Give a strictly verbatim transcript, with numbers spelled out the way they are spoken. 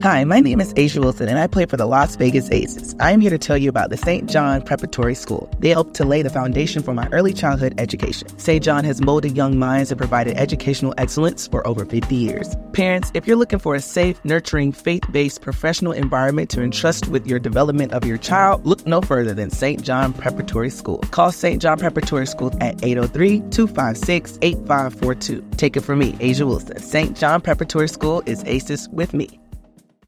Hi, my name is Asia Wilson, and I play for the Las Vegas Aces. I am here to tell you about the Saint John Preparatory School. They helped to lay the foundation for my early childhood education. Saint John has molded young minds and provided educational excellence for over fifty years. Parents, if you're looking for a safe, nurturing, faith-based professional environment to entrust with your development of your child, look no further than Saint John Preparatory School. Call Saint John Preparatory School at eight oh three, two five six, eight five four two. Take it from me, Asia Wilson. Saint John Preparatory School is Aces with me.